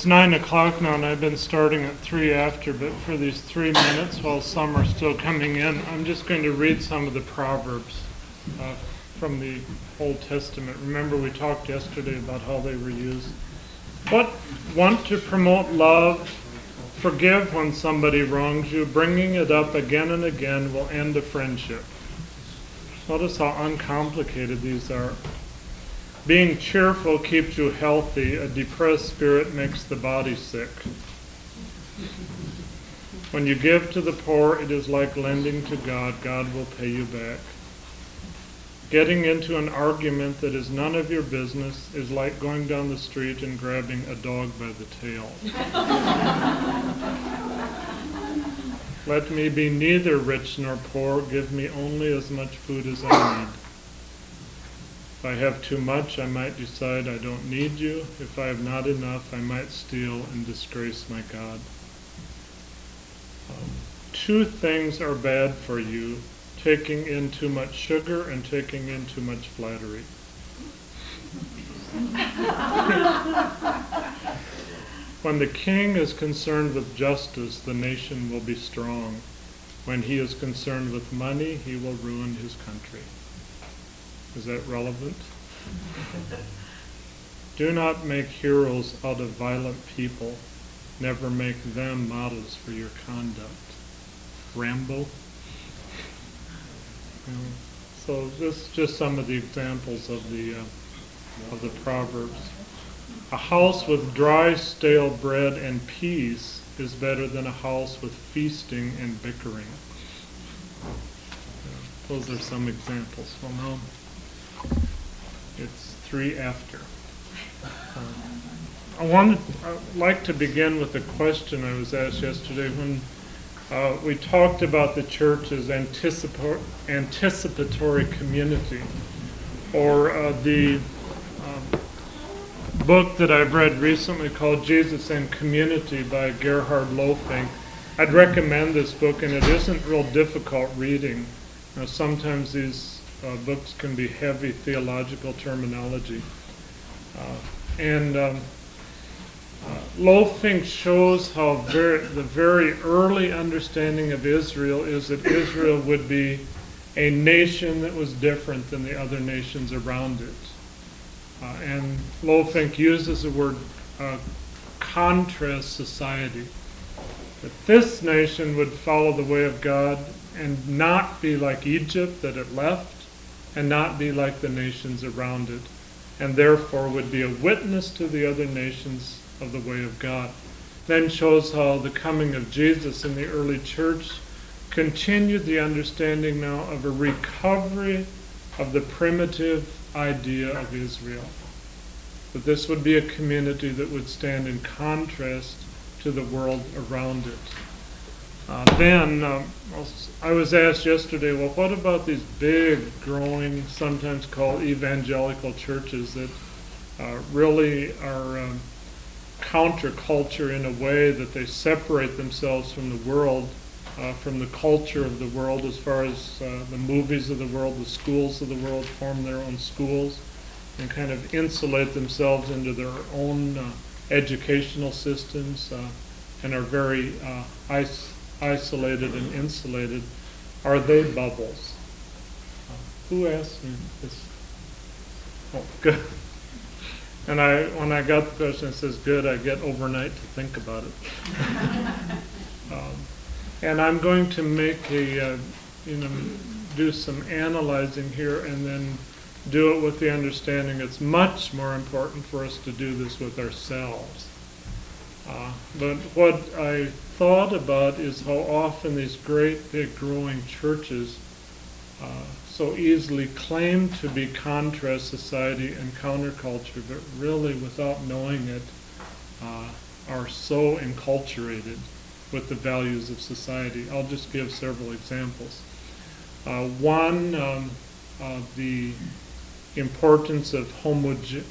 It's 9 o'clock now, and I've been starting at 3 after, but for these 3 minutes, while some are still coming in, I'm just going to read some of the Proverbs from the Old Testament. Remember, we talked yesterday about how they were used. But want to promote love, forgive when somebody wrongs you, bringing it up again and again will end a friendship. Notice how uncomplicated these are. Being cheerful keeps you healthy. A depressed spirit makes the body sick. When you give to the poor, it is like lending to God. God will pay you back. Getting into an argument that is none of your business is like going down the street and grabbing a dog by the tail. Let me be neither rich nor poor. Give me only as much food as I need. If I have too much, I might decide I don't need you. If I have not enough, I might steal and disgrace my God. Two things are bad for you: taking in too much sugar and taking in too much flattery. When the king is concerned with justice, the nation will be strong. When he is concerned with money, he will ruin his country. Is that relevant? Do not make heroes out of violent people. Never make them models for your conduct. Rambo? So this is just some of the examples of the Proverbs. A house with dry, stale bread and peace is better than a house with feasting and bickering. Those are some examples. Well, now it's 3 after. I'd like to begin with a question I was asked yesterday when we talked about the church as anticipatory community, or the book that I've read recently called Jesus and Community by Gerhard Lofink. I'd recommend this book, and it isn't real difficult reading. Sometimes these books can be heavy theological terminology. Lofink shows how the very early understanding of Israel is that Israel would be a nation that was different than the other nations around it. And Lofink uses the word contrast society. That this nation would follow the way of God and not be like Egypt that it left, and not be like the nations around it, and therefore would be a witness to the other nations of the way of God. Then shows how the coming of Jesus in the early church continued the understanding now of a recovery of the primitive idea of Israel. That this would be a community that would stand in contrast to the world around it. I was asked yesterday, well, what about these big, growing, sometimes called evangelical churches that really are counterculture in a way that they separate themselves from the world, from the culture of the world as far as the movies of the world, the schools of the world, form their own schools, and kind of insulate themselves into their own educational systems, and are very isolated and insulated. Are they bubbles? Who asked me this? Oh, good. And when I got the question, it says, good, I get overnight to think about it. And I'm going to make do some analyzing here, and then do it with the understanding it's much more important for us to do this with ourselves. But what I thought about is how often these great, big, growing churches so easily claim to be contrast society and counterculture, but really, without knowing it, are so enculturated with the values of society. I'll just give several examples. One, the importance of homogeneity.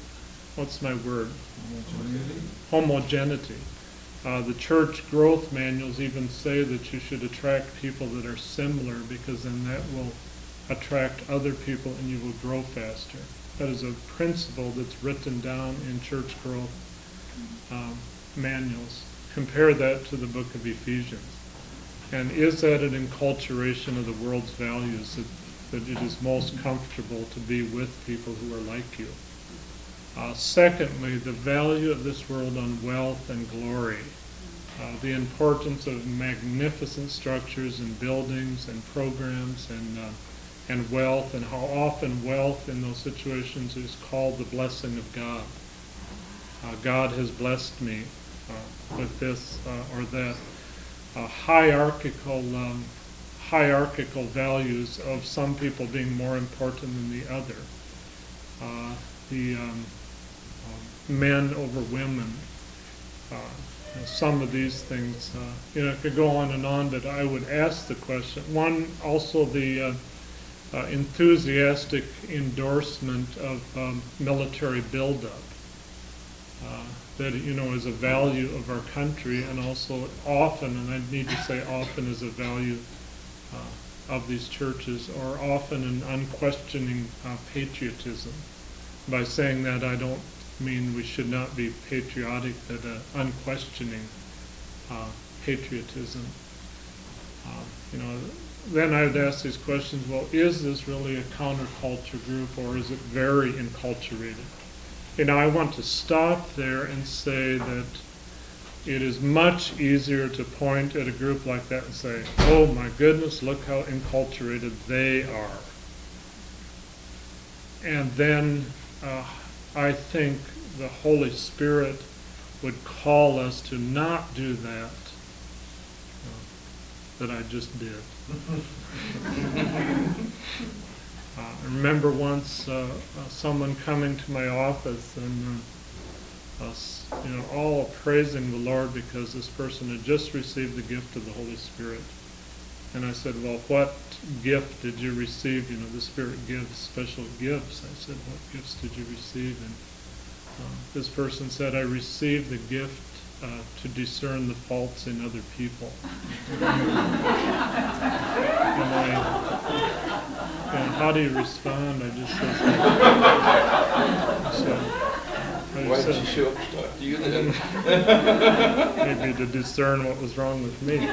The church growth manuals even say that you should attract people that are similar, because then that will attract other people and you will grow faster. That is a principle that's written down in church growth. manuals. Compare that to the book of Ephesians. And is that an enculturation of the world's values, that it is most comfortable to be with people who are like you? Secondly, the value of this world on wealth and glory. The importance of magnificent structures and buildings and programs and wealth, and how often wealth in those situations is called the blessing of God. God has blessed me with this or that. Hierarchical values of some people being more important than the other. Men over women. Some of these things, I could go on and on, but I would ask the question. One, also the enthusiastic endorsement of military buildup. That, is a value of our country, and also often, and I need to say often, is a value of these churches, or often an unquestioning patriotism. By saying that, I don't mean we should not be patriotic, but unquestioning patriotism. Then I would ask these questions, well, is this really a counterculture group, or is it very enculturated? I want to stop there and say that it is much easier to point at a group like that and say, oh my goodness, look how enculturated they are. And then I think the Holy Spirit would call us to not do that I just did. I remember once someone coming to my office and all praising the Lord because this person had just received the gift of the Holy Spirit. And I said, well, what gift did you receive? The Spirit gives special gifts. I said, what gifts did you receive? And this person said, I received the gift to discern the faults in other people. And how do you respond? I just said, why did she show up to talk to you then? Maybe to discern what was wrong with me.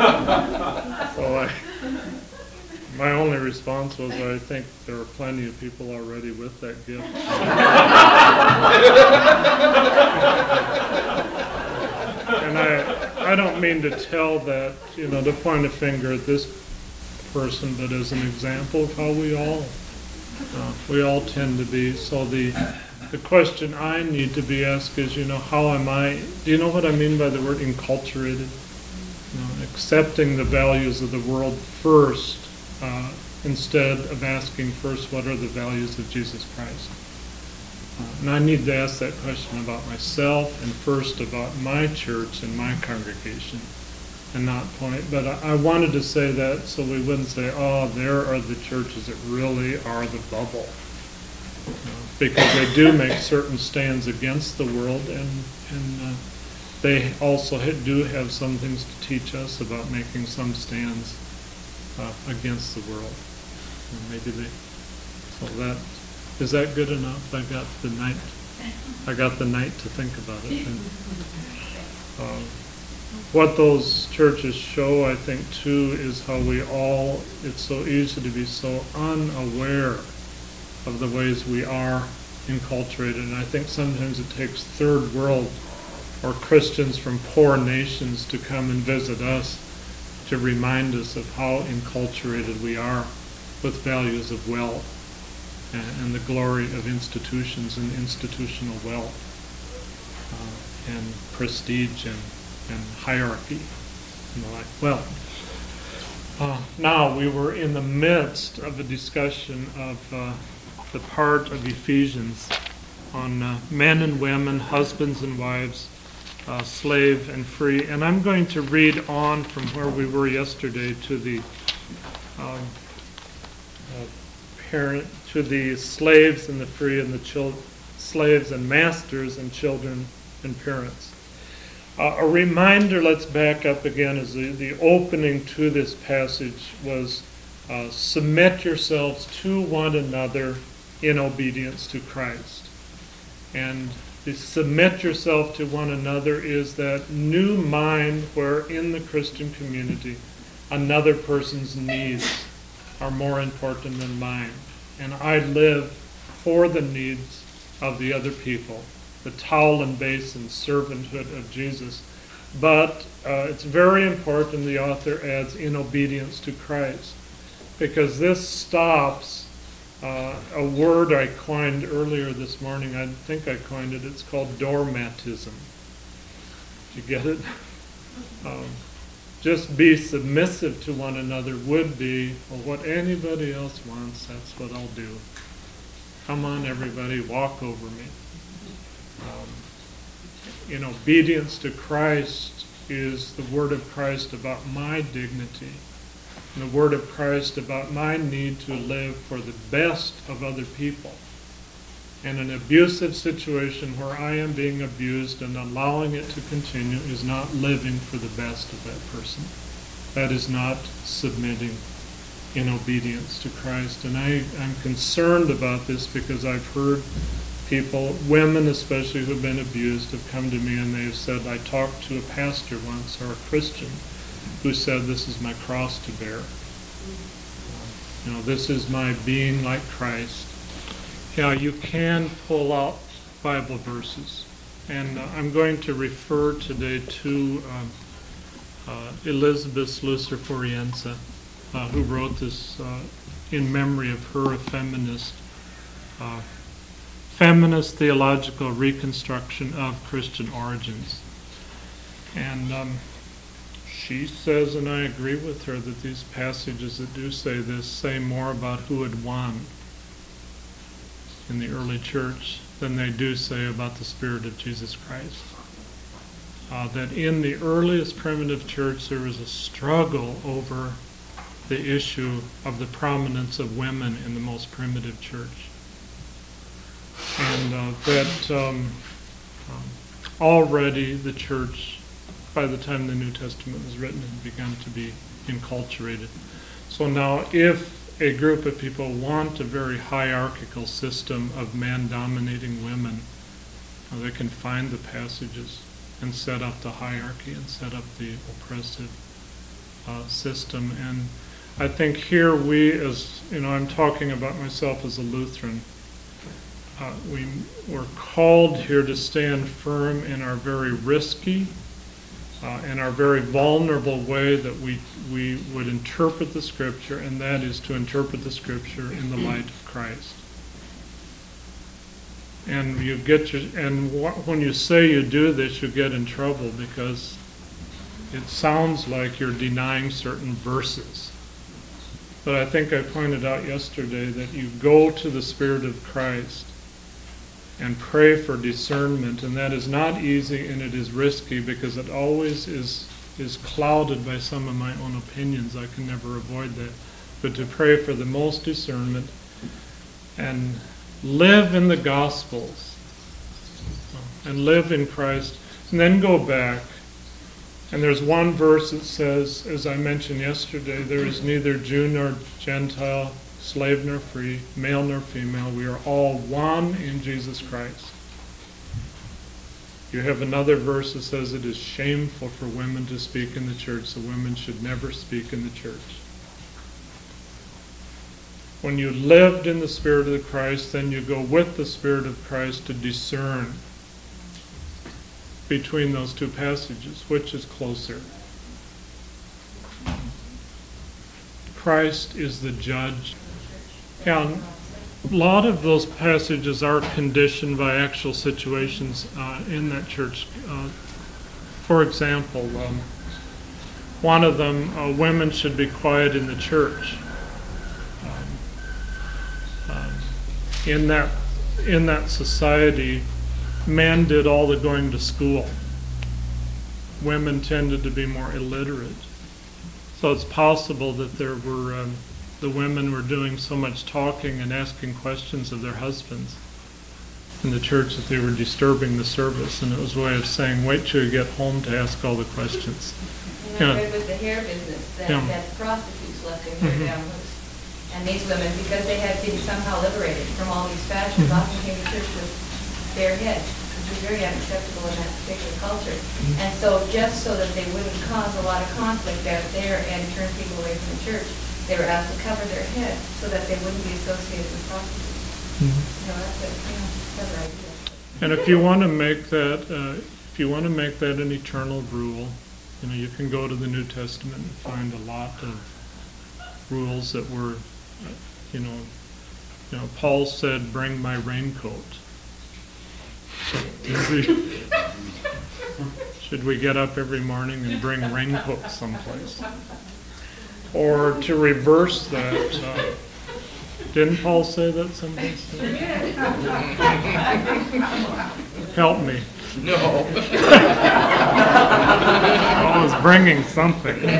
So my only response was, I think there are plenty of people already with that gift. And I don't mean to tell that, to point a finger at this person, but as an example of how we all tend to be. So the question I need to be asked is, how am I? Do you know what I mean by the word enculturated? Accepting the values of the world first, instead of asking first, what are the values of Jesus Christ? And I need to ask that question about myself, and first about my church and my congregation, and not point. But I wanted to say that so we wouldn't say, oh, there are the churches that really are the bubble. Because they do make certain stands against the world, and they also do have some things to teach us about making some stands against the world. And maybe so that, is that good enough? I got the night to think about it. And, what those churches show, I think, too, is how it's so easy to be so unaware of the ways we are enculturated. And I think sometimes it takes third world or Christians from poor nations to come and visit us to remind us of how enculturated we are with values of wealth and the glory of institutions and institutional wealth and prestige and hierarchy and the like. Well, now we were in the midst of a discussion of the part of Ephesians on men and women, husbands and wives, slave and free. And I'm going to read on from where we were yesterday to the slaves and the free, and the slaves and masters and children and parents. A reminder, let's back up again, as the opening to this passage was submit yourselves to one another in obedience to Christ. And The submit yourself to one another is that new mind where in the Christian community another person's needs are more important than mine. And I live for the needs of the other people, the towel and basin servanthood of Jesus. But it's very important, the author adds, in obedience to Christ, because this stops a word I coined earlier this morning. I think I coined it. It's called doormatism. Did you get it? Just be submissive to one another would be, well, what anybody else wants, that's what I'll do. Come on, everybody, walk over me. In obedience to Christ is the word of Christ about my dignity, and the word of Christ about my need to live for the best of other people. And an abusive situation where I am being abused and allowing it to continue is not living for the best of that person. That is not submitting in obedience to Christ. And I'm concerned about this because I've heard people, women especially, who have been abused have come to me and they have said, I talked to a pastor once, or a Christian, who said, this is my cross to bear. This is my being like Christ. Yeah, you can pull out Bible verses. And I'm going to refer today to Elizabeth Slucer-Forienza, who wrote this in memory of her, a feminist theological reconstruction of Christian origins. And she says, and I agree with her, that these passages that do say this say more about who had won in the early church than they do say about the Spirit of Jesus Christ. That in the earliest primitive church there was a struggle over the issue of the prominence of women in the most primitive church. And that already the church, by the time the New Testament was written, had begun to be enculturated. So now if a group of people want a very hierarchical system of man dominating women, they can find the passages and set up the hierarchy and set up the oppressive system. And I think here we, as I'm talking about myself as a Lutheran, we're called here to stand firm in our very risky in our very vulnerable way that we would interpret the Scripture, and that is to interpret the Scripture in the light of Christ. And when you say you do this, you get in trouble because it sounds like you're denying certain verses. But I think I pointed out yesterday that you go to the Spirit of Christ and pray for discernment, and that is not easy and it is risky because it always is clouded by some of my own opinions. I can never avoid that. But to pray for the most discernment and live in the Gospels and live in Christ, and then go back. And there's one verse that says, as I mentioned yesterday, there is neither Jew nor Gentile, slave nor free, male nor female. We are all one in Jesus Christ. You have another verse that says it is shameful for women to speak in the church, so women should never speak in the church. When you lived in the Spirit of Christ, then you go with the Spirit of Christ to discern between those two passages, which is closer. Christ is the judge. And a lot of those passages are conditioned by actual situations in that church. For example, one of them, women should be quiet in the church. In that society, men did all the going to school. Women tended to be more illiterate. So it's possible that there were the women were doing so much talking and asking questions of their husbands in the church that they were disturbing the service, and it was a way of saying, wait till you get home to ask all the questions. And I read with the hair business that prostitutes left their hair down loose. And these women, because they had been somehow liberated from all these fashions, often came to church with bare heads. be very unacceptable in that particular culture. And so just so that they wouldn't cause a lot of conflict out there and turn people away from the church, they were asked to cover their head so that they wouldn't be associated with prostitutes. That's a clever idea. And if you want to make that, an eternal rule, you can go to the New Testament and find a lot of rules that were, Paul said, "Bring my raincoat." Should we get up every morning and bring raincoats someplace? Or to reverse that, didn't Paul say that someplace? Help me. No. Paul was bringing something. You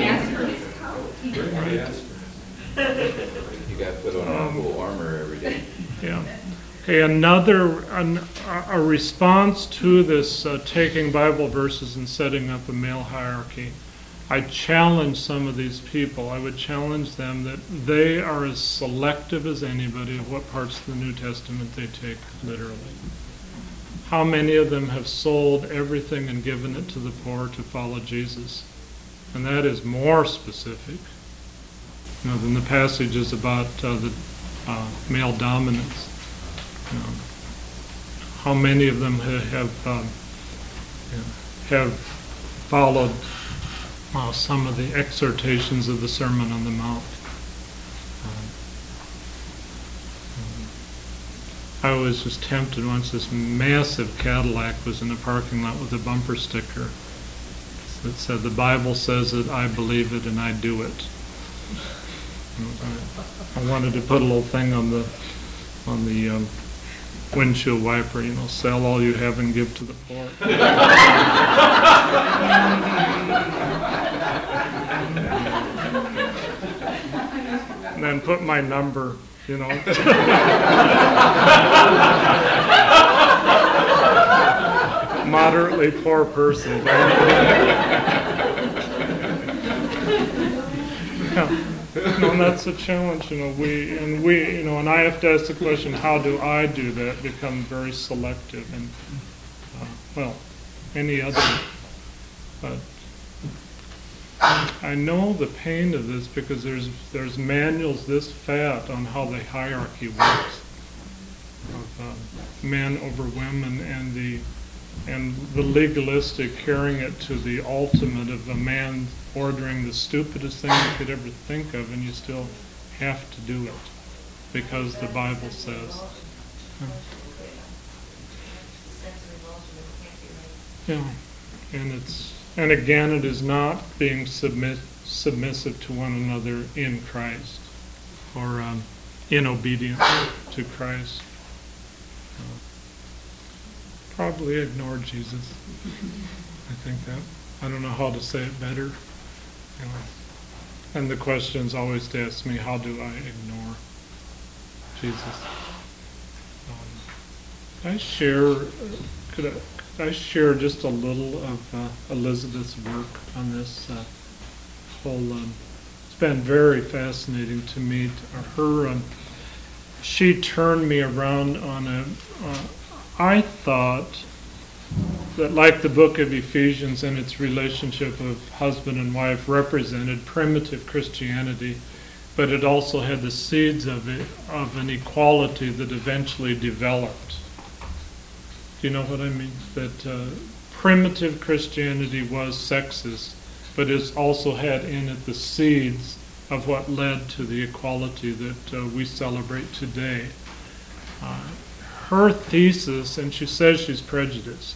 got to put on our full armor every day. Yeah. Okay, a response to this taking Bible verses and setting up a male hierarchy. I challenge some of these people. I would challenge them that they are as selective as anybody of what parts of the New Testament they take literally. How many of them have sold everything and given it to the poor to follow Jesus? And that is more specific than the passages about the male dominance. How many of them have followed some of the exhortations of the Sermon on the Mount? I was just tempted once. This massive Cadillac was in a parking lot with a bumper sticker that said, "The Bible says it, I believe it, and I do it." I wanted to put a little thing on the windshield wiper, sell all you have and give to the poor. And then put my number, Moderately poor person. And that's a challenge, and I have to ask the question, how do I do that? Become very selective, and any other. But I know the pain of this because there's manuals this fat on how the hierarchy works of men over women, and the legalistic carrying it to the ultimate of a man ordering the stupidest thing you could ever think of, and you still have to do it because the Bible says. Yeah, and again, it is not being submissive to one another in Christ, or in obedience to Christ. Probably ignore Jesus. I think that. I don't know how to say it better. And the question's always to ask me, how do I ignore Jesus? Could I share just a little of Elizabeth's work on this whole? It's been very fascinating to meet her. She turned me around on I thought that, like the book of Ephesians and its relationship of husband and wife, represented primitive Christianity, but it also had the seeds of an equality that eventually developed. Do you know what I mean? That primitive Christianity was sexist, but it also had in it the seeds of what led to the equality that we celebrate today. Her thesis, and she says she's prejudiced,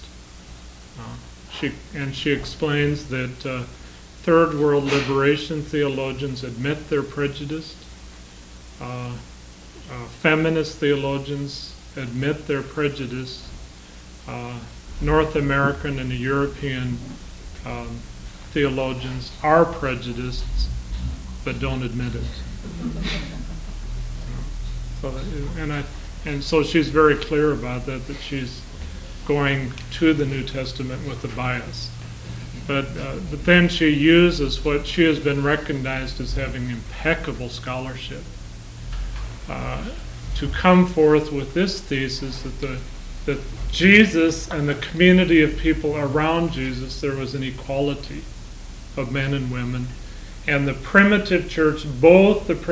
she explains that third world liberation theologians admit they're prejudiced. Feminist theologians admit they're prejudiced. North American and European theologians are prejudiced, but don't admit it. So she's very clear about that she's going to the New Testament with a bias. But then she uses what she has been recognized as having impeccable scholarship to come forth with this thesis that that Jesus and the community of people around Jesus, there was an equality of men and women. And the primitive church, both the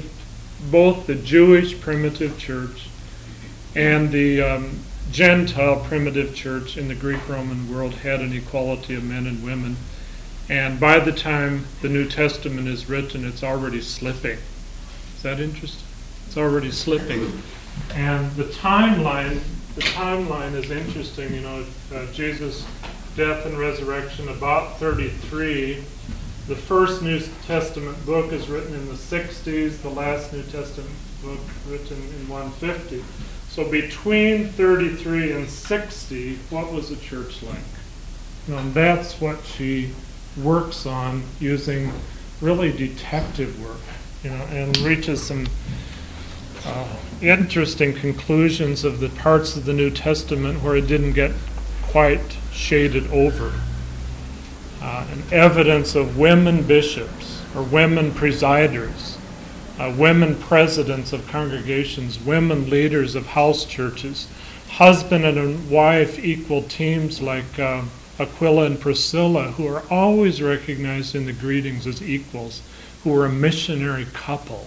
Jewish primitive church and the Gentile primitive church in the Greek-Roman world had an equality of men and women. And by the time the New Testament is written, it's already slipping. Is that interesting? It's already slipping. And the timeline is interesting. You know, Jesus' death and resurrection, about 33. The first New Testament book is written in the 60s, the last New Testament book written in 150. So between 33 and 60, what was the church like? And that's what she works on, using really detective work, you know, and reaches some interesting conclusions of the parts of the New Testament where it didn't get quite shaded over. And evidence of women bishops or women presiders, women presidents of congregations, women leaders of house churches, husband and wife equal teams like Aquila and Priscilla, who are always recognized in the greetings as equals, who were a missionary couple.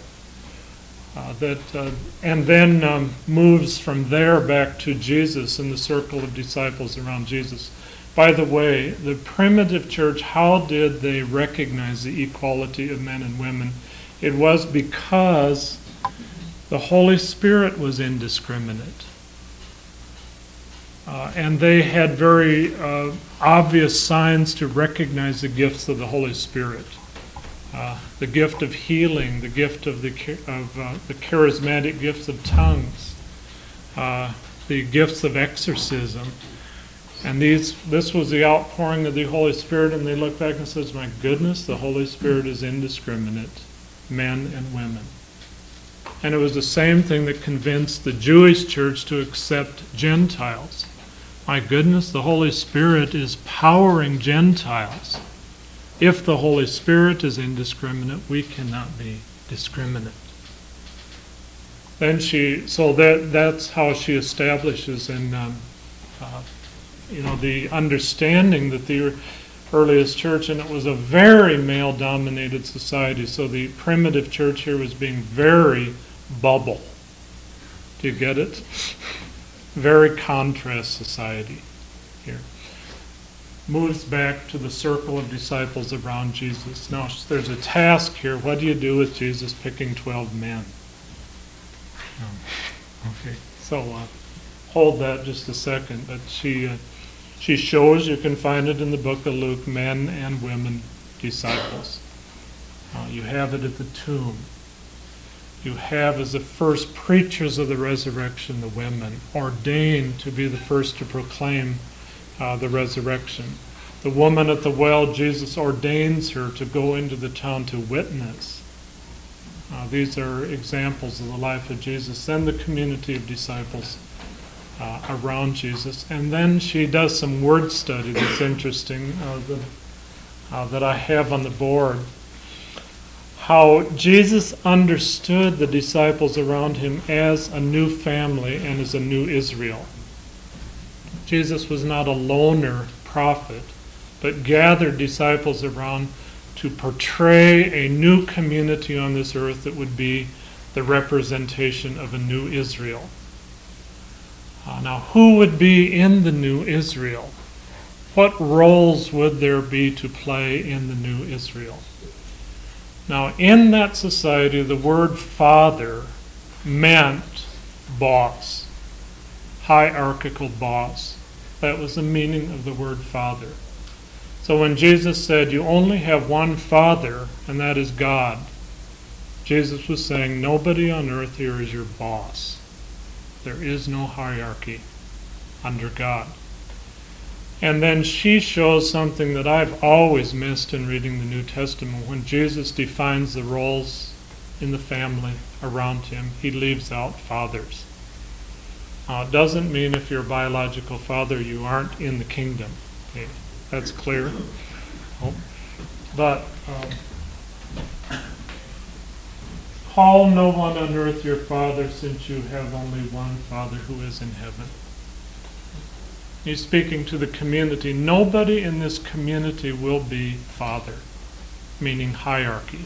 And then moves from there back to Jesus and the circle of disciples around Jesus. By the way, the primitive church, how did they recognize the equality of men and women? It was because the Holy Spirit was indiscriminate. And they had very obvious signs to recognize the gifts of the Holy Spirit. The gift of healing, the gift of the charismatic gifts of tongues, the gifts of exorcism. And this was the outpouring of the Holy Spirit, and they look back and says, my goodness, the Holy Spirit is indiscriminate, men and women. And it was the same thing that convinced the Jewish church to accept Gentiles. My goodness, the Holy Spirit is powering Gentiles. If the Holy Spirit is indiscriminate, we cannot be discriminate. Then that's how she establishes the understanding that the earliest church, and it was a very male-dominated society, so the primitive church here was being very bubble. Do you get it? Very contrast society here. Moves back to the circle of disciples around Jesus. Now, there's a task here. What do you do with Jesus picking 12 men? Okay, so hold that just a second. But she shows, you can find it in the book of Luke, men and women disciples. You have it at the tomb. You have as the first preachers of the resurrection the women, ordained to be the first to proclaim the resurrection. The woman at the well, Jesus ordains her to go into the town to witness. These are examples of the life of Jesus. Then the community of disciples around Jesus. And then she does some word study that's interesting that I have on the board. How Jesus understood the disciples around him as a new family and as a new Israel. Jesus was not a loner prophet, but gathered disciples around to portray a new community on this earth that would be the representation of a new Israel. Now, who would be in the new Israel? What roles would there be to play in the new Israel? Now, in that society, the word father meant boss, hierarchical boss. That was the meaning of the word father. So when Jesus said, you only have one Father, and that is God, Jesus was saying, nobody on earth here is your boss. There is no hierarchy under God. And then she shows something that I've always missed in reading the New Testament. When Jesus defines the roles in the family around him, he leaves out fathers. It doesn't mean if you're a biological father, you aren't in the kingdom. Okay, that's clear. But call no one on earth your father, since you have only one Father who is in heaven. He's speaking to the community. Nobody in this community will be father, meaning hierarchy.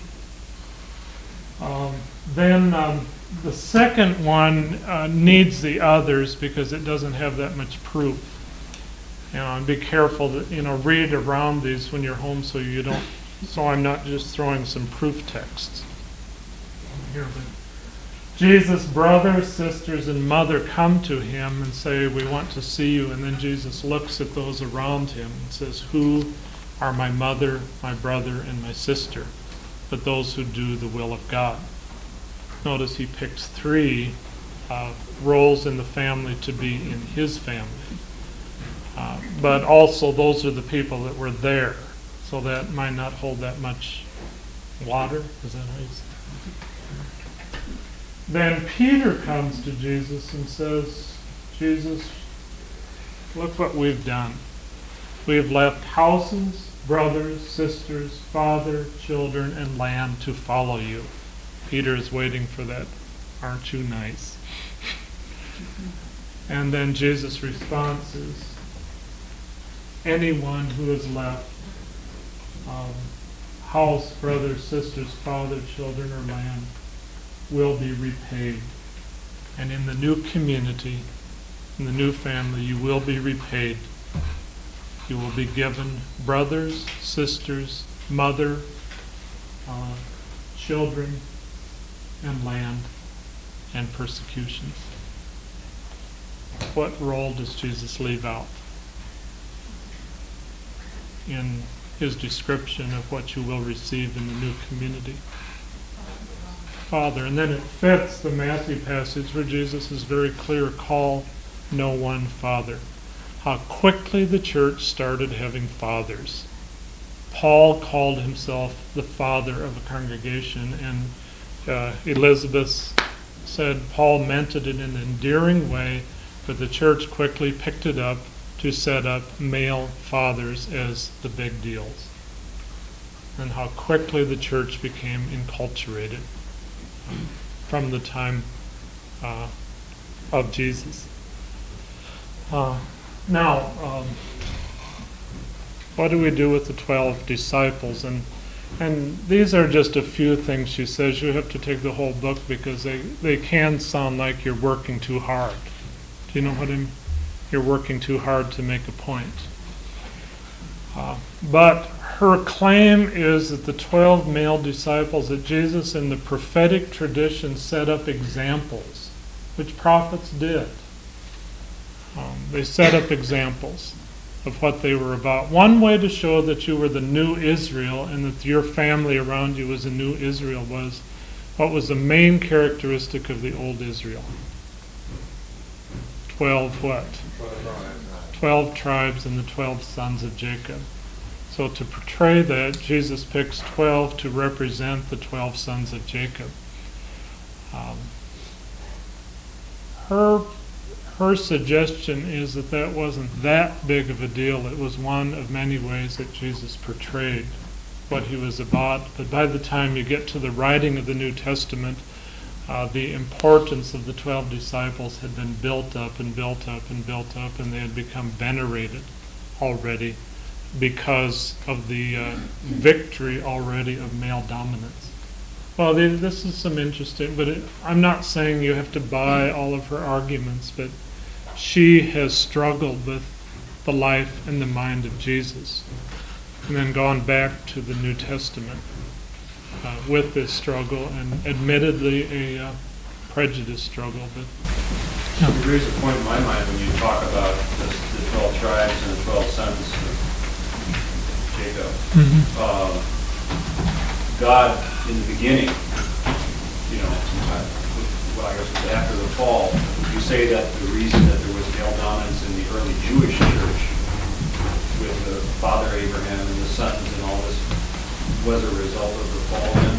Then the second one needs the others because it doesn't have that much proof. And be careful to read around these when you're home so I'm not just throwing some proof texts. Here, but Jesus' brothers, sisters, and mother come to him and say, we want to see you. And then Jesus looks at those around him and says, who are my mother, my brother, and my sister? But those who do the will of God. Notice he picks 3 roles in the family to be in his family. But also those are the people that were there. So that might not hold that much water. Is that how you say it? Then Peter comes to Jesus and says, Jesus, look what we've done. We have left houses, brothers, sisters, father, children, and land to follow you. Peter is waiting for that, aren't you nice? And then Jesus' response is, anyone who has left house, brothers, sisters, father, children, or land will be repaid. And in the new community, in the new family, you will be repaid. You will be given brothers, sisters, mother, children, and land, and persecutions. What role does Jesus leave out in his description of what you will receive in the new community? Father. And then it fits the Matthew passage where Jesus is very clear, call no one father. How quickly the church started having fathers. Paul called himself the father of a congregation, and Elizabeth said Paul meant it in an endearing way, but the church quickly picked it up to set up male fathers as the big deals. And how quickly the church became enculturated from the time of Jesus. Now, what do we do with the 12 disciples? And these are just a few things she says. You have to take the whole book because they can sound like you're working too hard. Do you know what I mean? You're working too hard to make a point. But her claim is that the 12 male disciples, that Jesus in the prophetic tradition set up examples, which prophets did. They set up examples of what they were about. One way to show that you were the new Israel and that your family around you was a new Israel was, what was the main characteristic of the old Israel? 12 what? 12 tribes and the 12 sons of Jacob. So to portray that, Jesus picks 12 to represent the 12 sons of Jacob. Her suggestion is that wasn't that big of a deal. It was one of many ways that Jesus portrayed what he was about. But by the time you get to the writing of the New Testament, the importance of the 12 disciples had been built up and built up and built up, and they had become venerated already because of the victory already of male dominance. Well, this is some interesting, but I'm not saying you have to buy all of her arguments, but she has struggled with the life and the mind of Jesus, and then gone back to the New Testament with this struggle, and admittedly a prejudice struggle. But You raise a point in my mind when you talk about the 12 tribes and the 12 sons of Jacob. God, in the beginning, I guess it was after the fall, you say that the reason that there was male dominance in the early Jewish church with the father Abraham and the sons and all this was a result of the fall then,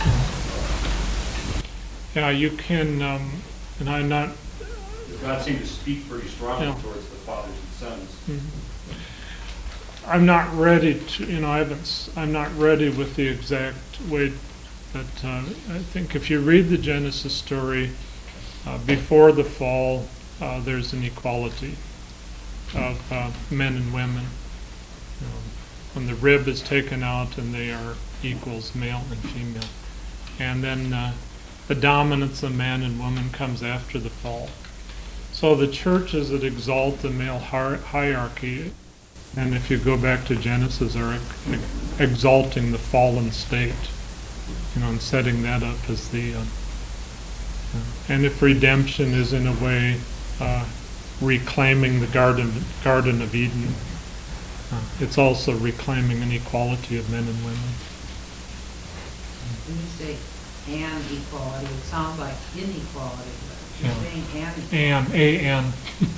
or? yeah, you can, and I'm not. God seemed to speak pretty strongly towards the fathers and sons. I'm not ready to, I'm not ready with the exact way, but I think if you read the Genesis story, before the fall, there's an equality. of men and women. When the rib is taken out and they are equals, male and female. And then the dominance of man and woman comes after the fall. So the churches that exalt the male hierarchy, and if you go back to Genesis, are exalting the fallen state, and setting that up as the, and if redemption is in a way reclaiming the Garden of Eden, it's also reclaiming an equality of men and women. When you say and equality, it sounds like inequality, but you're Yeah. saying and equality. And.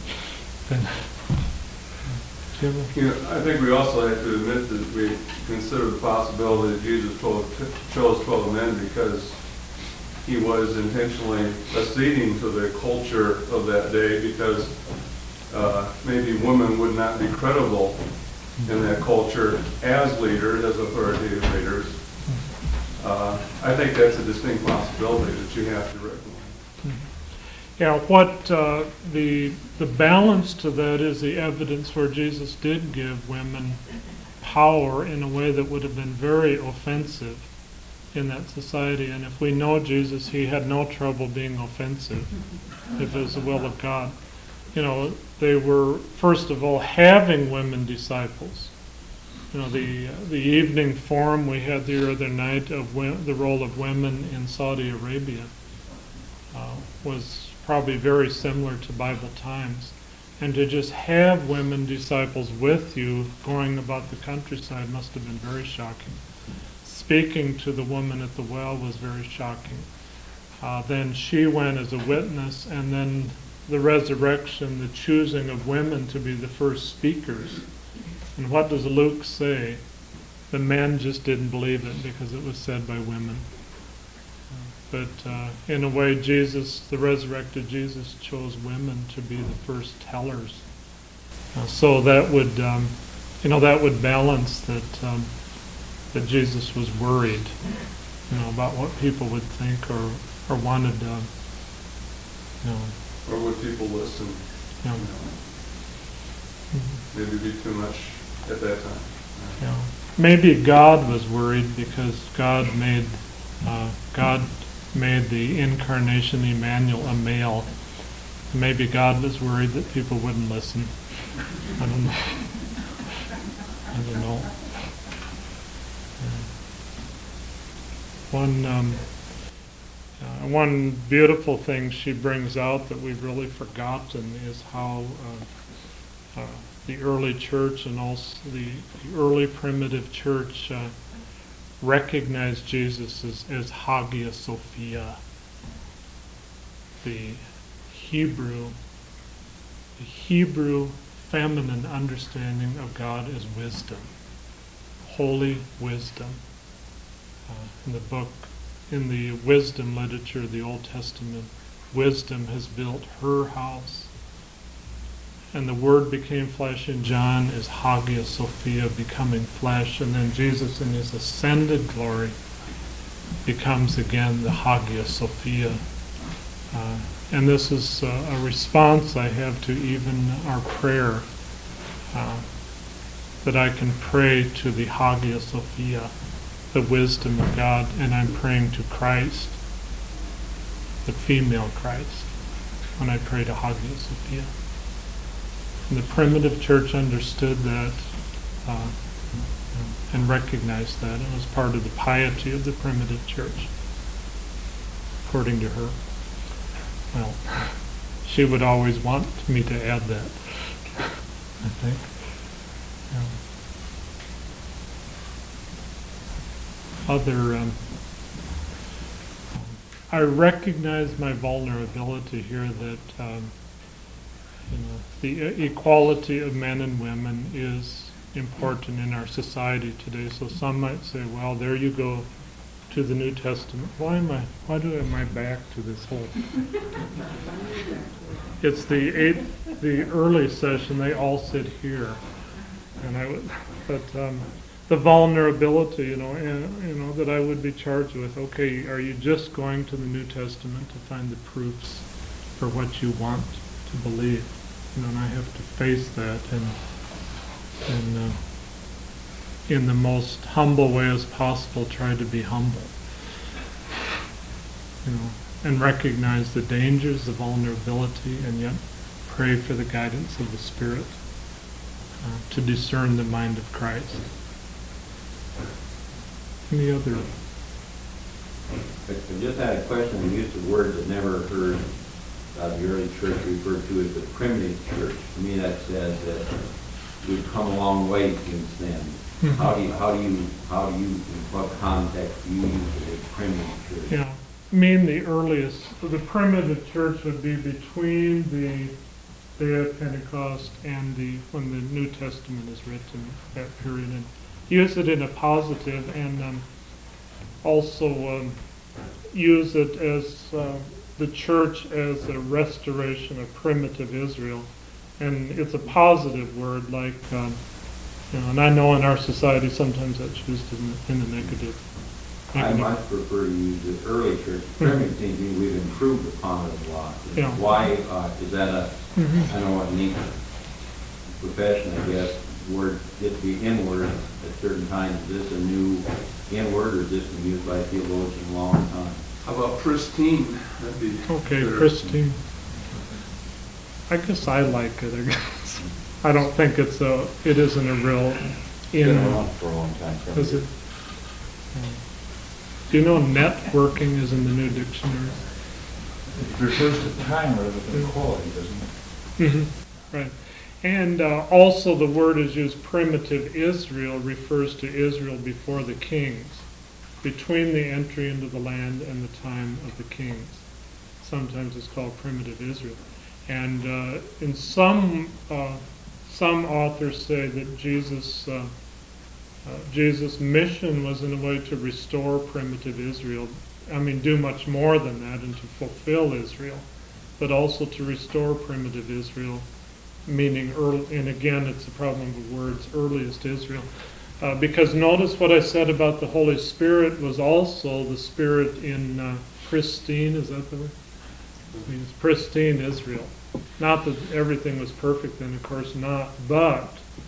Jim? I think we also have to admit that we consider the possibility that Jesus chose 12 men because he was intentionally acceding to the culture of that day, because maybe women would not be credible in that culture as leaders, as authoritative leaders. I think that's a distinct possibility that you have to recognize. Yeah, what the balance to that is the evidence where Jesus did give women power in a way that would have been very offensive in that society. And if we know Jesus, he had no trouble being offensive if it was the will of God. They were, first of all, having women disciples. The evening forum we had the other night of the role of women in Saudi Arabia was probably very similar to Bible times. And to just have women disciples with you going about the countryside must have been very shocking. Speaking to the woman at the well was very shocking. Then she went as a witness, and then the resurrection, the choosing of women to be the first speakers. And what does Luke say? The men just didn't believe it because it was said by women. But in a way, Jesus, the resurrected Jesus, chose women to be the first tellers. So that would, that would balance that Jesus was worried, about what people would think or wanted, Or would people listen? Maybe be too much at that time. Maybe God was worried because God made the incarnation Emmanuel a male. Maybe God was worried that people wouldn't listen. I don't know. One beautiful thing she brings out that we've really forgotten is how the early church and also the early primitive church recognized Jesus as Hagia Sophia. The Hebrew feminine understanding of God as wisdom, holy wisdom. In the wisdom literature of the Old Testament, wisdom has built her house. And the Word became flesh in John as Hagia Sophia, becoming flesh. And then Jesus in his ascended glory becomes again the Hagia Sophia. And this is a response I have to even our prayer, that I can pray to the Hagia Sophia, the wisdom of God, and I'm praying to Christ, the female Christ, when I pray to Hagia Sophia. And the primitive church understood that and recognized that. It was part of the piety of the primitive church, according to her. Well, she would always want me to add that, I think. I recognize my vulnerability here that the equality of men and women is important in our society today. So some might say, well, there you go to the New Testament. Why do I have my back to this whole? It's the early session. They all sit here, and the vulnerability, that I would be charged with. Okay, are you just going to the New Testament to find the proofs for what you want to believe? And I have to face that and in the most humble way as possible, try to be humble. And recognize the dangers, the vulnerability, and yet pray for the guidance of the Spirit to discern the mind of Christ. Any other? I just had a question. We used a word that never heard the early church referred to as the primitive church. To me, that says that we've come a long way since then. Mhm. How do you, in what context do you use a primitive church? Yeah, I mean the earliest, the primitive church would be between the day of Pentecost and when the New Testament is written, that period, and use it in a positive, and also use it as the church as a restoration of primitive Israel, and it's a positive word, like and I know in our society sometimes that's used in a negative. I much prefer to use the early church. Primitive seems to me we've improved upon it a lot. Yeah. Why is that I don't know what neat profession, I guess, word gets to be inward at certain times. Is this a new inword, or is this been used by theologians a long time? How about pristine? That'd be Okay, better. Christine. I guess I like it, I guess. I don't think it isn't a real Been in, around for a long time. is it? Do you know networking is in the New Dictionary? It refers to time rather than quality, doesn't it? Right. And also the word is used, primitive Israel refers to Israel before the kings, between the entry into the land and the time of the kings. Sometimes it's called primitive Israel. And in some authors say that Jesus' mission was in a way to restore primitive Israel. I mean, do much more than that and to fulfill Israel, but also to restore primitive Israel, meaning early, and again, it's the problem of words, earliest Israel. Because notice what I said about the Holy Spirit was also the Spirit in pristine, is that the word? It means pristine Israel. Not that everything was perfect then, of course not, but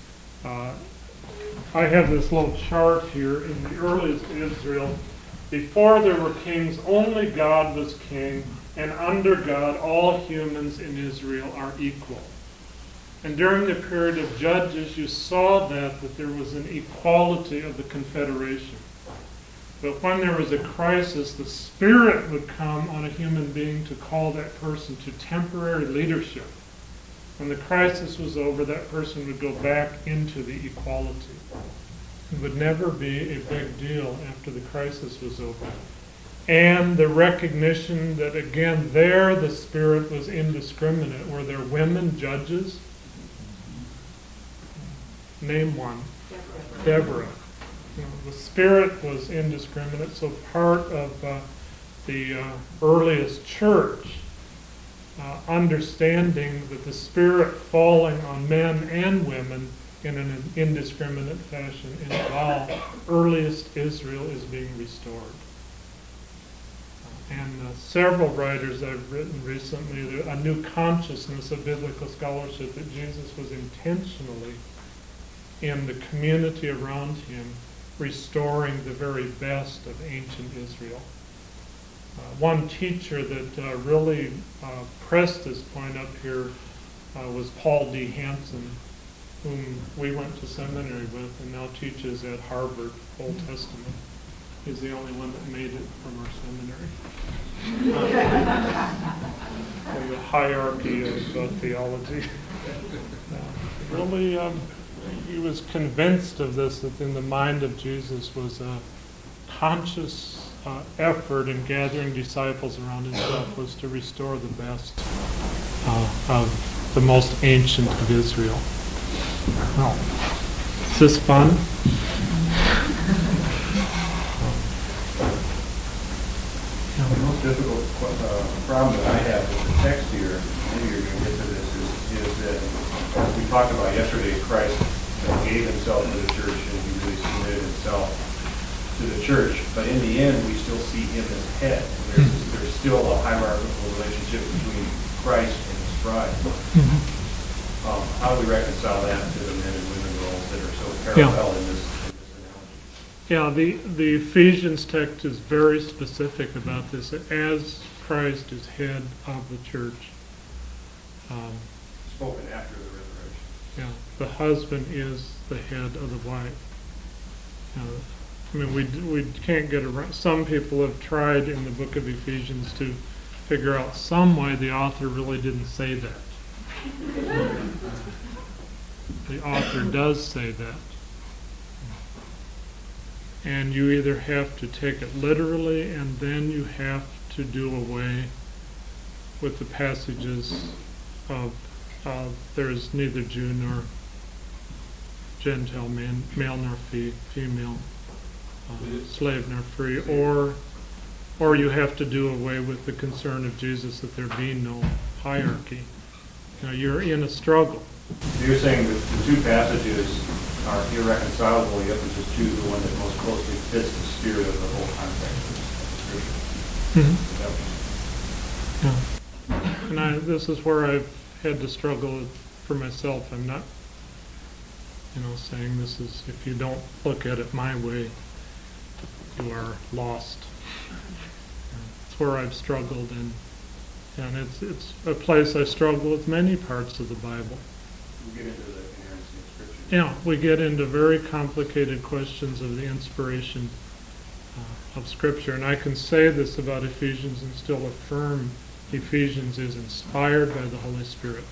I have this little chart here in the earliest Israel. Before there were kings, only God was king, and under God all humans in Israel are equal. And during the period of Judges, you saw that there was an equality of the confederation. But when there was a crisis, the Spirit would come on a human being to call that person to temporary leadership. When the crisis was over, that person would go back into the equality. It would never be a big deal after the crisis was over. And the recognition that, again, there the Spirit was indiscriminate. Were there women judges? Name one. Deborah. The Spirit was indiscriminate, so part of the earliest church, understanding that the Spirit falling on men and women in an indiscriminate fashion in all earliest Israel is being restored. And several writers I've written recently, a new consciousness of biblical scholarship, that Jesus was intentionally in the community around him restoring the very best of ancient Israel. One teacher that really pressed this point up here was Paul D. Hansen, whom we went to seminary with and now teaches at Harvard, Old Testament. He's the only one that made it from our seminary. In the hierarchy of theology. Really, he was convinced of this, that in the mind of Jesus was a conscious effort in gathering disciples around himself was to restore the best of the most ancient of Israel. Well, is this fun? The most difficult problem that I have with the text here, maybe you're going to get to this, is that, as we talked about yesterday, Christ gave himself to the church and he really submitted himself to the church. But in the end, we still see him as head. And there's still a hierarchical relationship between Christ and his bride. How do we reconcile that to the men and women roles that are so Yeah. parallel in this analogy? Yeah, the Ephesians text is very specific about this, as Christ is head of the church. Spoken after the resurrection. Yeah, the husband is the head of the wife. I mean, we can't get around, some people have tried in the book of Ephesians to figure out some way the author really didn't say that. The author does say that. And you either have to take it literally, and then you have to do away with the passages of there is neither Jew nor Gentile, male nor female, slave nor free, or you have to do away with the concern of Jesus that there be no hierarchy. You know, you're in a struggle. So you're saying that the two passages are irreconcilable, you have to just choose the one that most closely fits the spirit of the whole context of Scripture. Is that what you're saying? Yeah. And this is where I've had to struggle for myself. I'm not, saying this is, if you don't look at it my way, you are lost. It's where I've struggled, and it's a place I struggle with many parts of the Bible. We get into the inerrancy of Scripture. Yeah, we get into very complicated questions of the inspiration of Scripture, and I can say this about Ephesians and still affirm Ephesians is inspired by the Holy Spirit.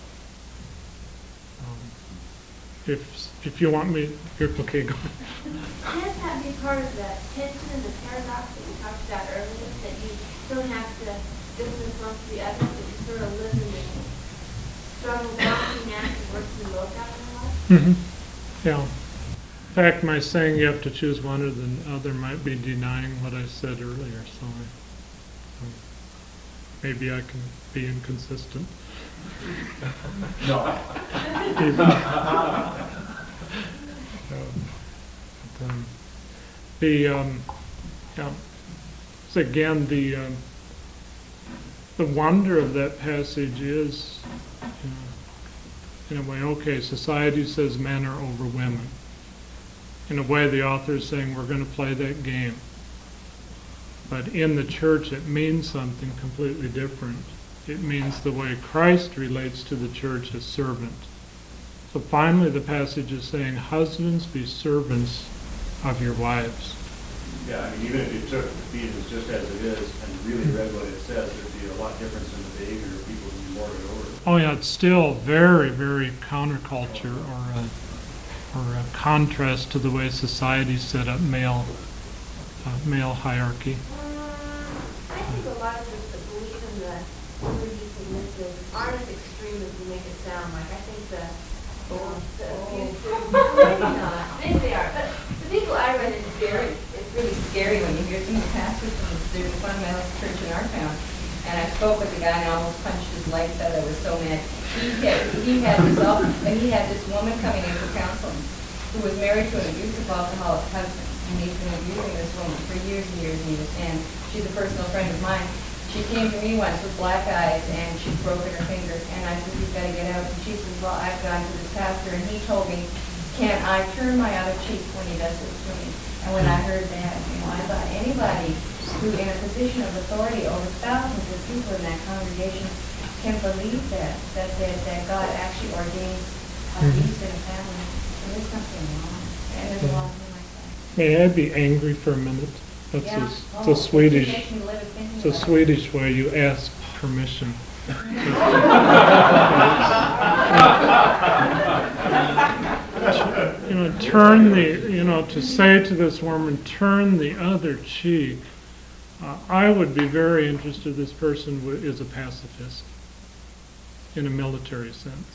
If you want me, okay, go ahead. Can't that be part of the tension and the paradox that we talked about earlier, that you don't have to this response to the other, but you sort of live in this struggle, balancing act and working both out in life? Yeah. In fact, my saying you have to choose one or the other might be denying what I said earlier, so maybe I can be inconsistent. No. So again, the wonder of that passage is, in a way, okay, society says men are over women. In a way, the author is saying we're going to play that game. But in the church, it means something completely different. It means the way Christ relates to the church as servant. So finally, the passage is saying, husbands, be servants of your wives. Yeah, I mean, even if you took Ephesians just as it is and really read what it says, there'd be a lot difference in the behavior of people who lord it over. Oh yeah, it's still very, very counterculture or a contrast to the way society set up male hierarchy. I think a lot of the belief in the liberty submissive aren't as extreme as you make it sound like. I think the abusive, maybe not, maybe they are, but the people I read It's scary. It's really scary when you hear some of the pastors from the fundamentalist church in our town. And I spoke with the guy and I almost punched his legs out. I was so mad. He had this woman coming in for counseling who was married to an abusive alcoholic husband. And he's been abusing this woman for years and years and years. And she's a personal friend of mine. She came to me once with black eyes and she'd broken her finger. And I said, you've got to get out. And she says, well, I've gone to this pastor and he told me, can I turn my other cheek when he does this to me? And when I heard that, I thought anybody who in a position of authority over thousands of people in that congregation can believe that God actually ordains abuse in a family. And there's something wrong. And there's a lot of things like that. May I be angry for a minute? It's a Swedish way you ask permission. To say to this woman, turn the other cheek. I would be very interested this person is a pacifist in a military sense.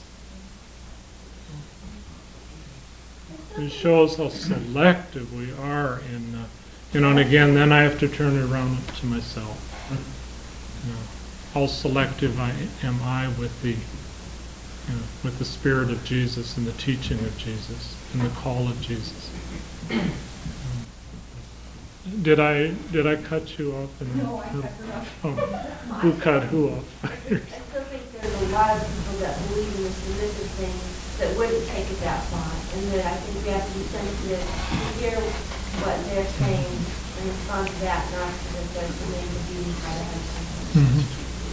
It shows how selective we are in, and again, then I have to turn it around to myself. How selective am I with the Spirit of Jesus and the teaching of Jesus and the call of Jesus. Did I cut you off? No, I cut her off. Oh, who cut who off? I still think there There's a lot of people that believe in the submissive thing that wouldn't take it that far. And that I think we have to be sensitive to hear what they're saying and respond to that, not to the judgment of being by the husband.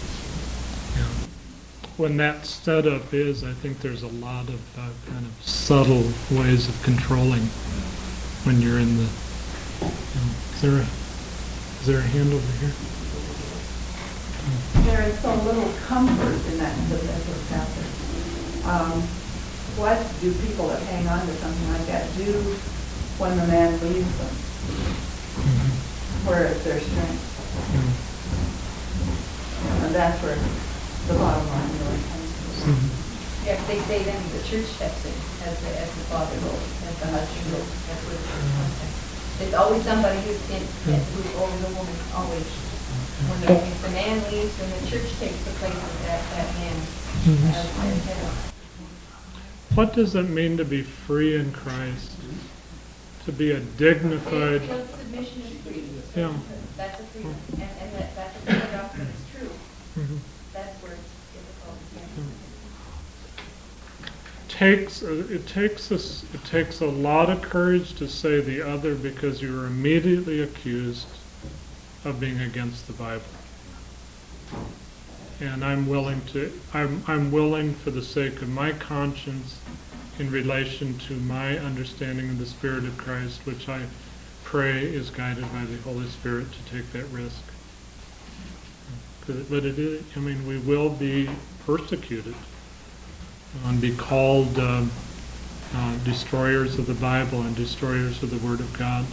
When that setup is, I think there's a lot of kind of subtle ways of controlling when you're in the, is there a hand over here? There is so little comfort in that submissive factor. What do people that hang on to something like that do when the man leaves them? Where is their strength? And that's where the bottom line really comes from. Yeah, they say then the church steps in as the father role, as the husband role, that's what the church wants to. It's always somebody who's who's over the woman, always. If the man leaves, then the church takes the place of that man as head. What does it mean to be free in Christ? To be a dignified, Submission is free. yeah. That's a freedom, and that's a freedom doctrine, it's true. Mhm. That's where it's difficult. It takes a lot of courage to say the other because you are immediately accused of being against the Bible. And I'm willing for the sake of my conscience in relation to my understanding of the Spirit of Christ, which I pray is guided by the Holy Spirit, to take that risk. But it is, I mean, we will be persecuted and be called destroyers of the Bible and destroyers of the Word of God.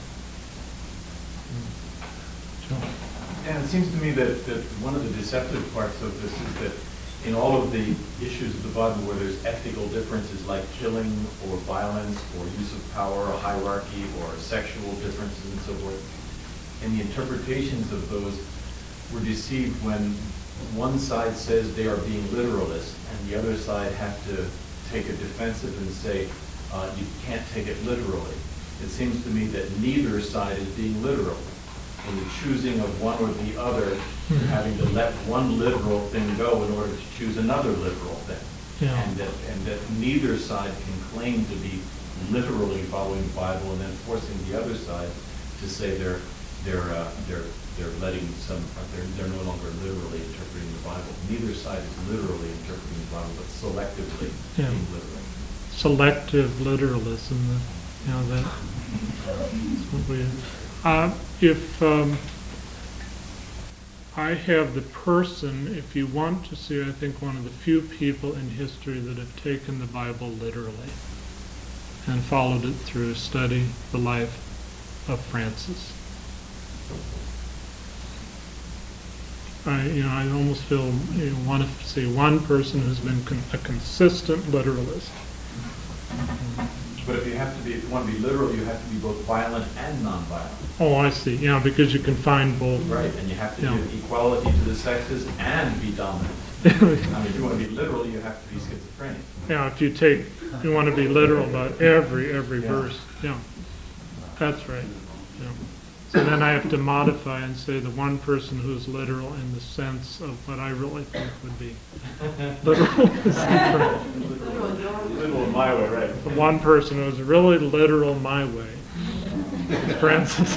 Joe? And it seems to me that one of the deceptive parts of this is that in all of the issues of the Bible where there's ethical differences like killing or violence or use of power or hierarchy or sexual differences and so forth, and the interpretations of those were deceived when one side says they are being literalist and the other side have to take a defensive and say, you can't take it literally. It seems to me that neither side is being literal. In the choosing of one or the other, you're having to let one literal thing go in order to choose another literal thing. Yeah. And that neither side can claim to be literally following the Bible and then forcing the other side to say they're letting they're no longer literally interpreting the Bible. Neither side is literally interpreting the Bible, but selectively being literal. Selective literalism, that's what we. If I have the person, if you want to see, I think one of the few people in history that have taken the Bible literally and followed it through study, the life of Francis. I almost feel want to see one person who's been a consistent literalist. But if you want to be literal, you have to be both violent and non-violent. Oh, I see. Yeah, because you can find both. Right, and you have to give equality to the sexes and be dominant. I mean, if you want to be literal, you have to be schizophrenic. Yeah, if you want to be literal about every verse. Yeah, that's right. Yeah. So then I have to modify and say the one person who's literal in the sense of what I really think would be literal. Literal in my way, right? The one person who's really literal my way. Francis.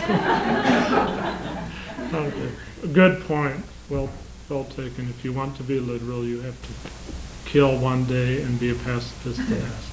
Okay. Good point. Well taken. If you want to be literal, you have to kill one day and be a pacifist the next.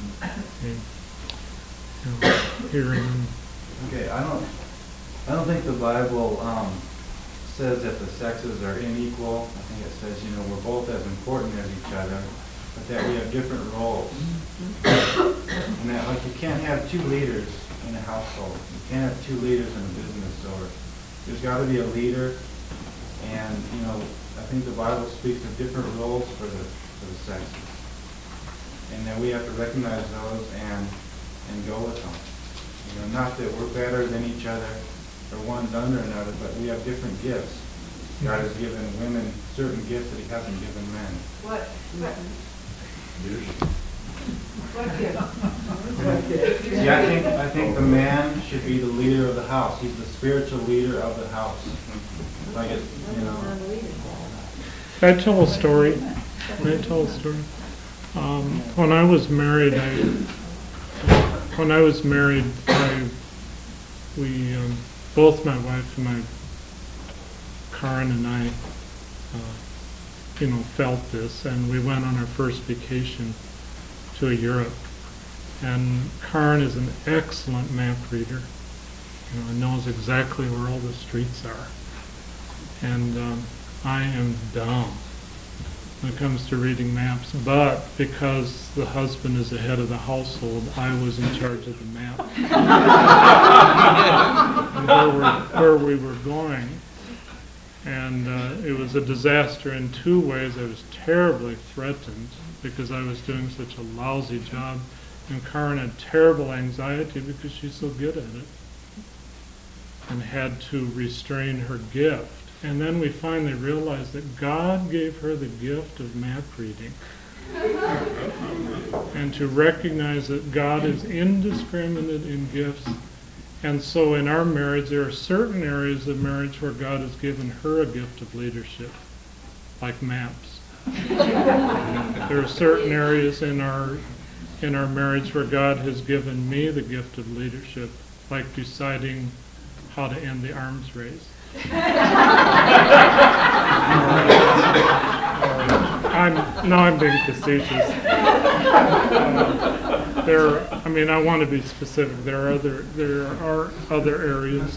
Okay, I don't think the Bible says that the sexes are unequal. I think it says, we're both as important as each other, but that we have different roles. And that, like, you can't have two leaders in a household. You can't have two leaders in a business, or there's got to be a leader. And, I think the Bible speaks of different roles for the sexes. And that we have to recognize those and go with them. Not that we're better than each other, or one's under another, but we have different gifts. God has given women certain gifts that he hasn't given men. What gift? See, I think the man should be the leader of the house. He's the spiritual leader of the house. Like it, Can I tell a story? May I tell a story? When I was married, both my wife and Karen and I, felt this, and we went on our first vacation to Europe. And Karen is an excellent map reader, and knows exactly where all the streets are. And I am dumb when it comes to reading maps, but because the husband is the head of the household, I was in charge of the map. And where we were going. And it was a disaster in two ways. I was terribly threatened because I was doing such a lousy job, and Karen had terrible anxiety because she's so good at it and had to restrain her gift. And then we finally realized that God gave her the gift of map reading. And to recognize that God is indiscriminate in gifts. And so in our marriage, there are certain areas of marriage where God has given her a gift of leadership, like maps. There are certain areas in our marriage where God has given me the gift of leadership, like deciding how to end the arms race. I'm being facetious. I want to be specific. There are other areas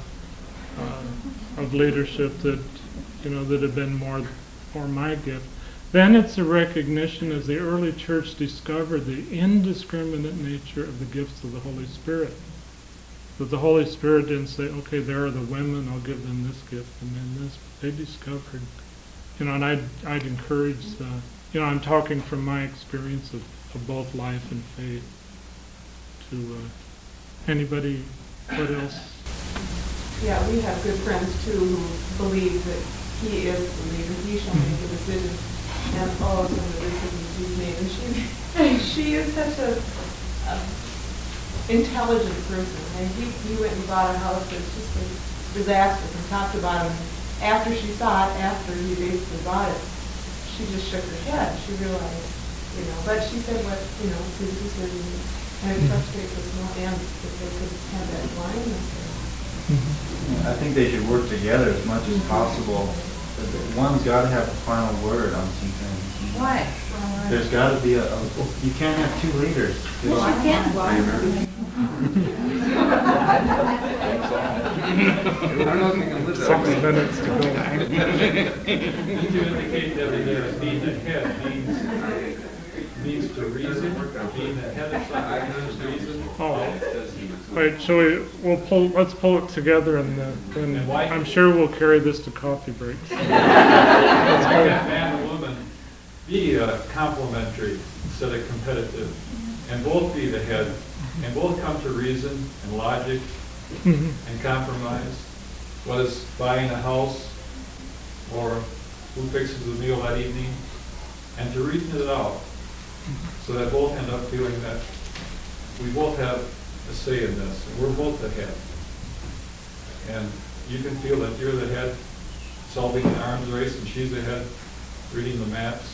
of leadership that that have been more my gift. Then it's a recognition, as the early church discovered the indiscriminate nature of the gifts of the Holy Spirit. That the Holy Spirit didn't say, okay, there are the women, I'll give them this gift and then this. They discovered, and I'd encourage, I'm talking from my experience of both life and faith. To anybody, what else? Yeah, we have good friends too who believe that he is the leader. He shall make the decision, and all of the decisions he's made. And she is such a intelligent person. And he went and bought a house that's just a disaster from top to bottom. After she saw it, after he basically bought it, she just shook her head. She realized, but she said what, Susie said, and it frustrates us no end that they could have that blindness. I think they should work together as much as possible. One's got to have the final word on something. Why? There's got to be you can't have two leaders. Well, you can. 6 minutes to go. Need to indicate that being the head means to reason, being the head of something means to reason. Oh. Right, let's pull it together, and then I'm sure we'll carry this to coffee breaks. Why can man and woman be complementary instead of competitive, and both be the head, and both come to reason and logic and compromise? What is buying a house, or who fixes the meal that evening, and to reason it out, so that both end up feeling that we both have a say in this, and we're both the head. And you can feel that you're the head solving the arms race, and she's the head reading the maps.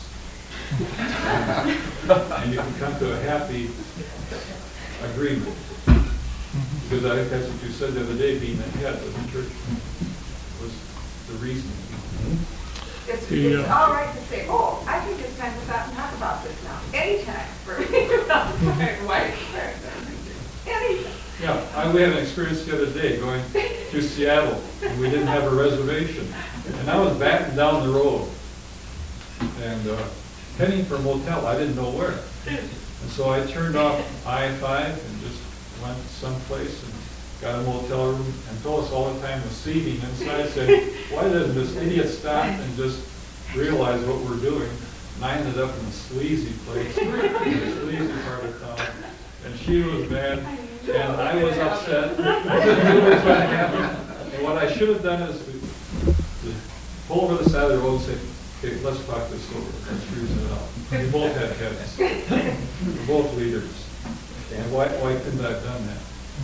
And you can come to a happy agreement. Because I think that's what you said the other day, being the head of the church was the reason. It's all right to say, oh, I can just spend without talk about this now. Anytime for my wife. Anytime. Yeah, we had an experience the other day going to Seattle, and we didn't have a reservation. And I was backing down the road and heading for a motel. I didn't know where. And so I turned off I-5 and just went someplace and got a motel room, and Phyllis all the time was seething inside, said, why doesn't this idiot stop and just realize what we're doing? And I ended up in a sleazy place, in a sleazy part of town, and she was mad, and I was upset. I knew what was going to happen. And what I should have done is to pull over the side of the road and say, okay, let's talk this over, let's reason it out. We both had heads. We're both leaders. And why couldn't I have done that?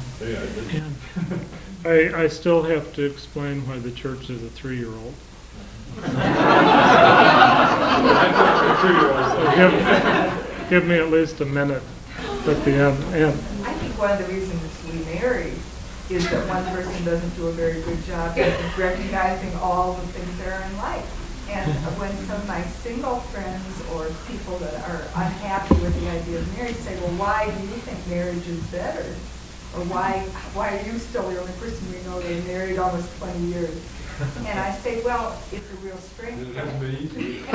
Yeah, I still have to explain why the church is a 3-year-old. So give me at least a minute at the end. I think one of the reasons we marry is that one person doesn't do a very good job of recognizing all the things that are in life. And when some of my single friends or people that are unhappy with the idea of marriage say, well, why do you think marriage is better? Or why are you still the only person we know that married almost 20 years? And I say, well, it's a real strength. It hasn't been easy.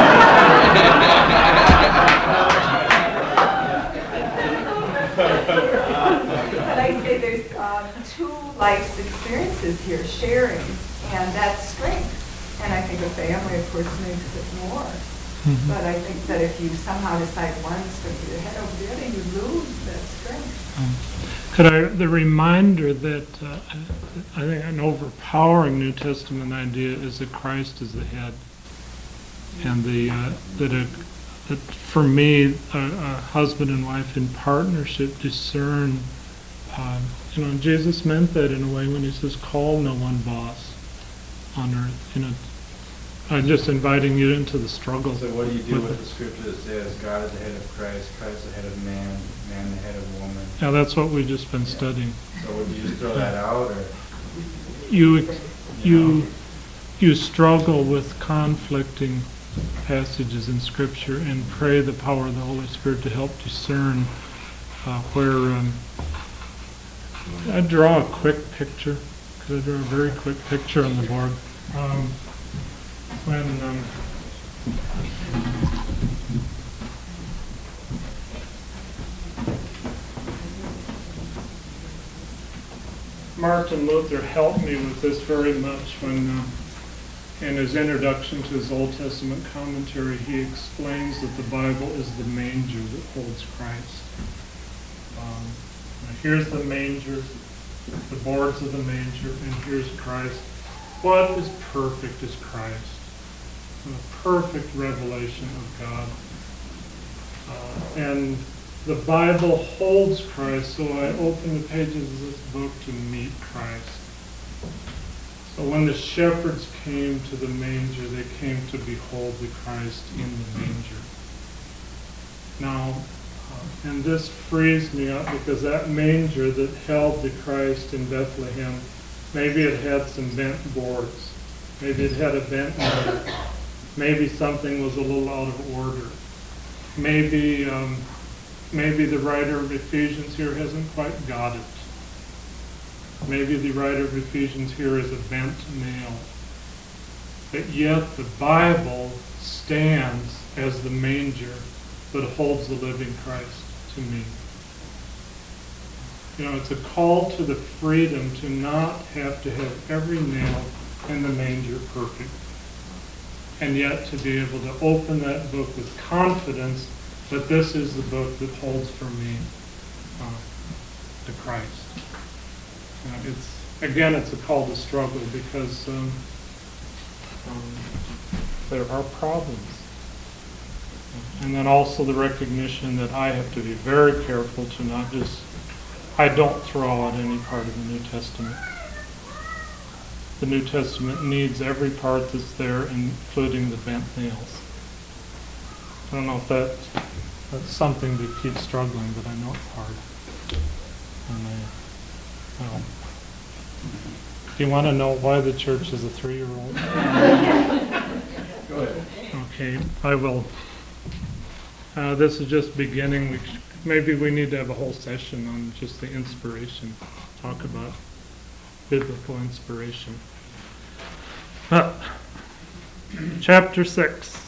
But I say there's two life's experiences here, sharing, and that's strength. And I think a family, of course, makes it more. But I think that if you somehow decide one's going to be ahead of the other, you lose that strength. The reminder that I think an overpowering New Testament idea is that Christ is the head, and that for me, a husband and wife in partnership discern. Jesus meant that in a way when he says, "Call no one boss on earth." I'm just inviting you into the struggle. So what do you do with the scripture that says God is the head of Christ, Christ the head of man, man the head of woman? Yeah, that's what we've just been studying. So would you just throw that out, or? You struggle with conflicting passages in Scripture and pray the power of the Holy Spirit to help discern where. I draw a quick picture. Could I draw a very quick picture on the board? When Martin Luther helped me with this very much when in his introduction to his Old Testament commentary he explains that the Bible is the manger that holds Christ. Here's the manger, the boards of the manger, and here's Christ. What is perfect is Christ. A perfect revelation of God. And the Bible holds Christ, so I open the pages of this book to meet Christ. So when the shepherds came to the manger, they came to behold the Christ in the manger. Now, and this frees me up because that manger that held the Christ in Bethlehem, maybe it had some bent boards. Maybe it had a bent motor. Maybe something was a little out of order. Maybe the writer of Ephesians here hasn't quite got it. Maybe the writer of Ephesians here is a bent nail. But yet the Bible stands as the manger that holds the living Christ to me. It's a call to the freedom to not have to have every nail in the manger perfect, and yet to be able to open that book with confidence that this is the book that holds for me the Christ. It's a call to struggle because there are problems. And then also the recognition that I have to be very careful to not just, I don't throw out any part of the New Testament. The New Testament needs every part that's there, including the bent nails. I don't know if that's something to keep struggling, but I know it's hard. And do you want to know why the church is a 3-year-old? Go ahead. Okay, I will. This is just beginning. Maybe we need to have a whole session on just the inspiration. Talk about biblical inspiration. Chapter 6.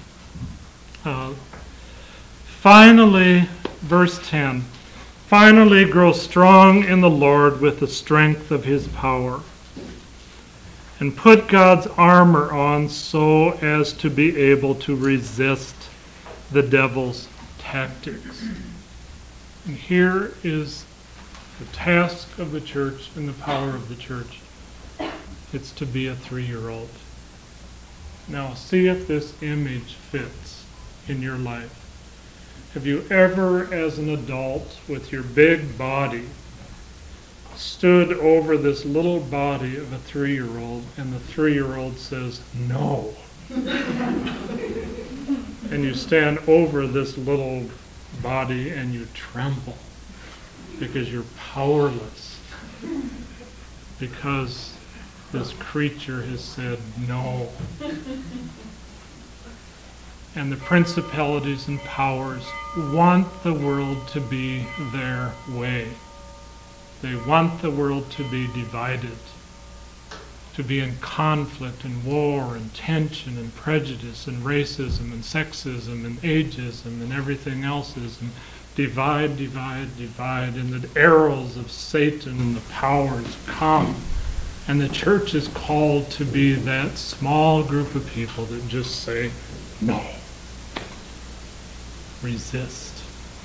Finally, verse 10. Finally grow strong in the Lord with the strength of his power. And put God's armor on so as to be able to resist the devil's tactics. And here is the task of the church and the power of the church. It's to be a 3-year-old. Now, see if this image fits in your life. Have you ever, as an adult, with your big body, stood over this little body of a 3-year-old and the 3-year-old says, no? And you stand over this little body and you tremble because you're powerless. Because this creature has said no. And the principalities and powers want the world to be their way. They want the world to be divided, to be in conflict and war and tension and prejudice and racism and sexism and ageism and everything else is, and divide, divide, divide, and the arrows of Satan and the powers come. And the church is called to be that small group of people that just say no. Resist.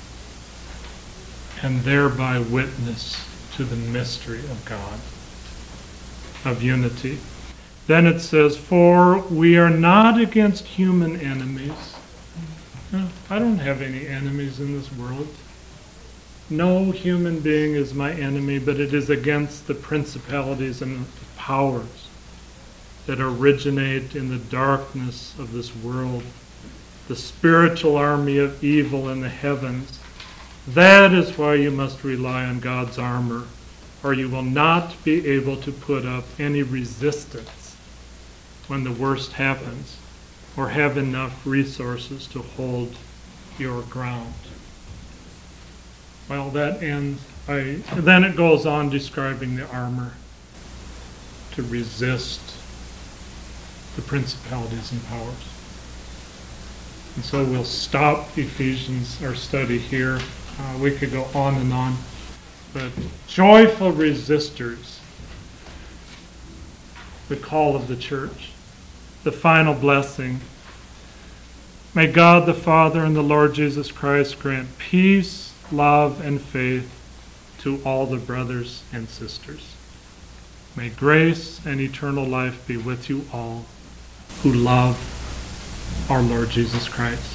And thereby witness to the mystery of God, of unity. Then it says, for we are not against human enemies. No, I don't have any enemies in this world. No human being is my enemy, but it is against the principalities and the powers that originate in the darkness of this world, the spiritual army of evil in the heavens. That is why you must rely on God's armor, or you will not be able to put up any resistance when the worst happens, or have enough resources to hold your ground. Well, that ends. Then it goes on describing the armor to resist the principalities and powers. And so we'll stop Ephesians, our study here. We could go on and on. But joyful resistors, the call of the church, the final blessing. May God the Father and the Lord Jesus Christ grant peace, love, and faith to all the brothers and sisters. May grace and eternal life be with you all who love our Lord Jesus Christ.